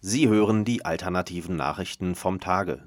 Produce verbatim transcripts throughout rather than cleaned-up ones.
Sie hören die alternativen Nachrichten vom Tage.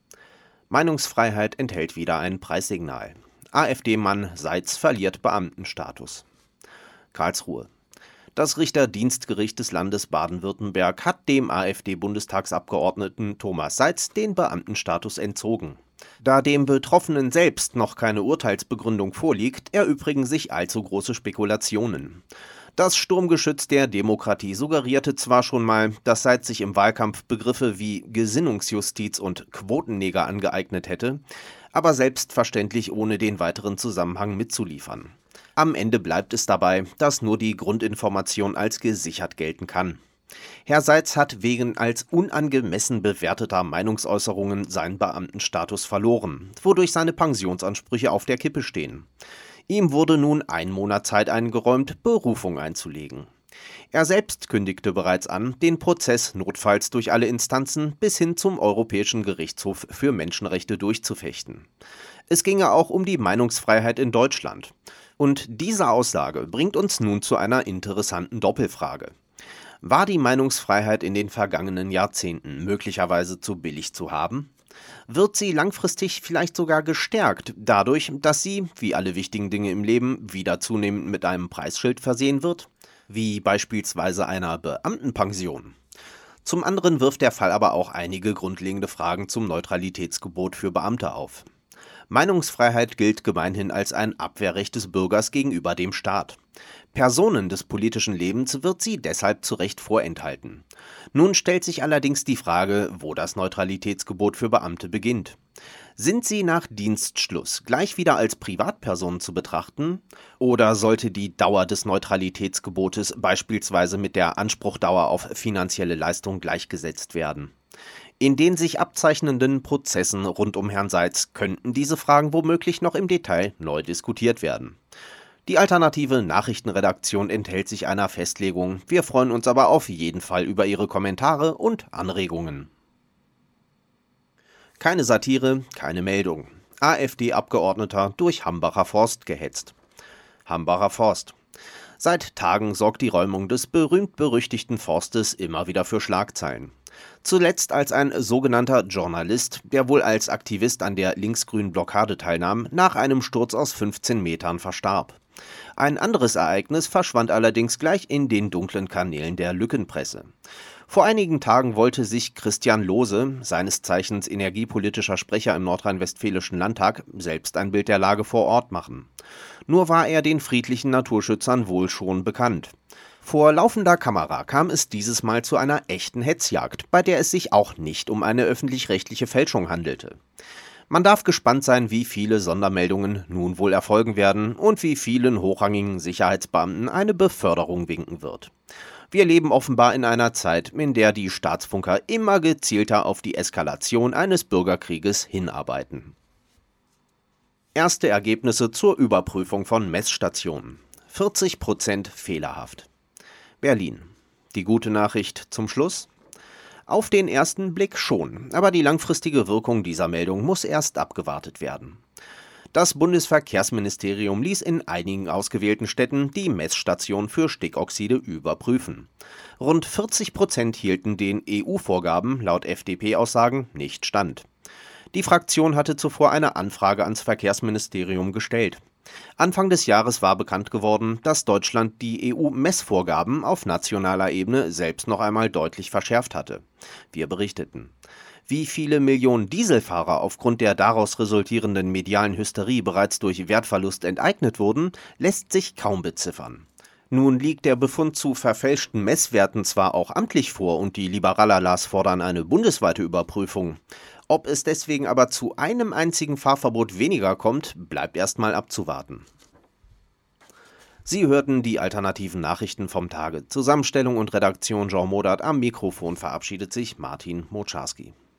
Meinungsfreiheit enthält wieder ein Preissignal. AfD-Mann Seitz verliert Beamtenstatus. Karlsruhe. Das Richterdienstgericht des Landes Baden-Württemberg hat dem AfD-Bundestagsabgeordneten Thomas Seitz den Beamtenstatus entzogen. Da dem Betroffenen selbst noch keine Urteilsbegründung vorliegt, erübrigen sich allzu große Spekulationen. Das Sturmgeschütz der Demokratie suggerierte zwar schon mal, dass Seitz sich im Wahlkampf Begriffe wie Gesinnungsjustiz und Quotenneger angeeignet hätte, aber selbstverständlich ohne den weiteren Zusammenhang mitzuliefern. Am Ende bleibt es dabei, dass nur die Grundinformation als gesichert gelten kann. Herr Seitz hat wegen als unangemessen bewerteter Meinungsäußerungen seinen Beamtenstatus verloren, wodurch seine Pensionsansprüche auf der Kippe stehen. Ihm wurde nun ein Monat Zeit eingeräumt, Berufung einzulegen. Er selbst kündigte bereits an, den Prozess notfalls durch alle Instanzen bis hin zum Europäischen Gerichtshof für Menschenrechte durchzufechten. Es ginge auch um die Meinungsfreiheit in Deutschland. Und diese Aussage bringt uns nun zu einer interessanten Doppelfrage. War die Meinungsfreiheit in den vergangenen Jahrzehnten möglicherweise zu billig zu haben? Wird sie langfristig vielleicht sogar gestärkt, dadurch, dass sie, wie alle wichtigen Dinge im Leben, wieder zunehmend mit einem Preisschild versehen wird? Wie beispielsweise einer Beamtenpension. Zum anderen wirft der Fall aber auch einige grundlegende Fragen zum Neutralitätsgebot für Beamte auf. Meinungsfreiheit gilt gemeinhin als ein Abwehrrecht des Bürgers gegenüber dem Staat. Personen des politischen Lebens wird sie deshalb zu Recht vorenthalten. Nun stellt sich allerdings die Frage, wo das Neutralitätsgebot für Beamte beginnt. Sind sie nach Dienstschluss gleich wieder als Privatpersonen zu betrachten? Oder sollte die Dauer des Neutralitätsgebotes beispielsweise mit der Anspruchdauer auf finanzielle Leistung gleichgesetzt werden? In den sich abzeichnenden Prozessen rund um Herrn Seitz könnten diese Fragen womöglich noch im Detail neu diskutiert werden. Die alternative Nachrichtenredaktion enthält sich einer Festlegung. Wir freuen uns aber auf jeden Fall über Ihre Kommentare und Anregungen. Keine Satire, keine Meldung. AfD-Abgeordneter durch Hambacher Forst gehetzt. Hambacher Forst. Seit Tagen sorgt die Räumung des berühmt-berüchtigten Forstes immer wieder für Schlagzeilen. Zuletzt als ein sogenannter Journalist, der wohl als Aktivist an der linksgrünen Blockade teilnahm, nach einem Sturz aus fünfzehn Metern verstarb. Ein anderes Ereignis verschwand allerdings gleich in den dunklen Kanälen der Lückenpresse. Vor einigen Tagen wollte sich Christian Lohse, seines Zeichens energiepolitischer Sprecher im nordrhein-westfälischen Landtag, selbst ein Bild der Lage vor Ort machen. Nur war er den friedlichen Naturschützern wohl schon bekannt. Vor laufender Kamera kam es dieses Mal zu einer echten Hetzjagd, bei der es sich auch nicht um eine öffentlich-rechtliche Fälschung handelte. Man darf gespannt sein, wie viele Sondermeldungen nun wohl erfolgen werden und wie vielen hochrangigen Sicherheitsbeamten eine Beförderung winken wird. Wir leben offenbar in einer Zeit, in der die Staatsfunker immer gezielter auf die Eskalation eines Bürgerkrieges hinarbeiten. Erste Ergebnisse zur Überprüfung von Messstationen. vierzig Prozent fehlerhaft. Berlin. Die gute Nachricht zum Schluss? Auf den ersten Blick schon, aber die langfristige Wirkung dieser Meldung muss erst abgewartet werden. Das Bundesverkehrsministerium ließ in einigen ausgewählten Städten die Messstation für Stickoxide überprüfen. Rund vierzig Prozent hielten den E U-Vorgaben laut F D P-Aussagen nicht stand. Die Fraktion hatte zuvor eine Anfrage ans Verkehrsministerium gestellt. Anfang des Jahres war bekannt geworden, dass Deutschland die E U-Messvorgaben auf nationaler Ebene selbst noch einmal deutlich verschärft hatte. Wir berichteten. Wie viele Millionen Dieselfahrer aufgrund der daraus resultierenden medialen Hysterie bereits durch Wertverlust enteignet wurden, lässt sich kaum beziffern. Nun liegt der Befund zu verfälschten Messwerten zwar auch amtlich vor und die Liberallalas fordern eine bundesweite Überprüfung. Ob es deswegen aber zu einem einzigen Fahrverbot weniger kommt, bleibt erstmal abzuwarten. Sie hörten die alternativen Nachrichten vom Tage. Zusammenstellung und Redaktion Jean Modert, am Mikrofon verabschiedet sich Martin Moczarski.